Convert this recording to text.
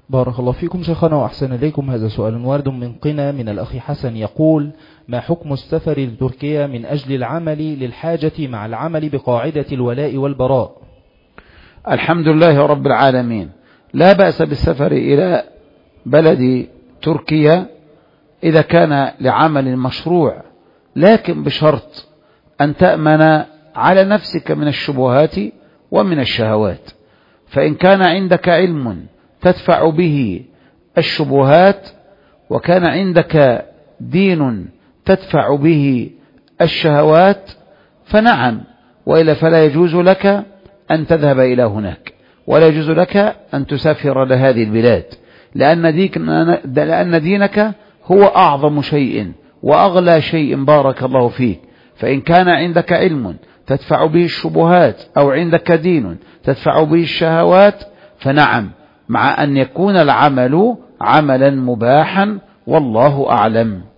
بارك الله فيكم شيخنا وأحسن إليكم. هذا سؤال وارد من قنا من الأخ حسن يقول: ما حكم السفر لتركيا من أجل العمل للحاجة مع العمل بقاعدة الولاء والبراء؟ الحمد لله رب العالمين، لا بأس بالسفر إلى بلد تركيا إذا كان لعمل مشروع، لكن بشرط أن تأمن على نفسك من الشبهات ومن الشهوات. فإن كان عندك علم تدفع به الشبهات، وكان عندك دين تدفع به الشهوات، فنعم، وإلا فلا يجوز لك أن تذهب إلى هناك، ولا يجوز لك أن تسافر لهذه البلاد، لأن دينك هو أعظم شيء وأغلى شيء. بارك الله فيك. فإن كان عندك علم تدفع به الشبهات أو عندك دين تدفع به الشهوات، فنعم، مع أن يكون العمل عملا مباحا، والله أعلم.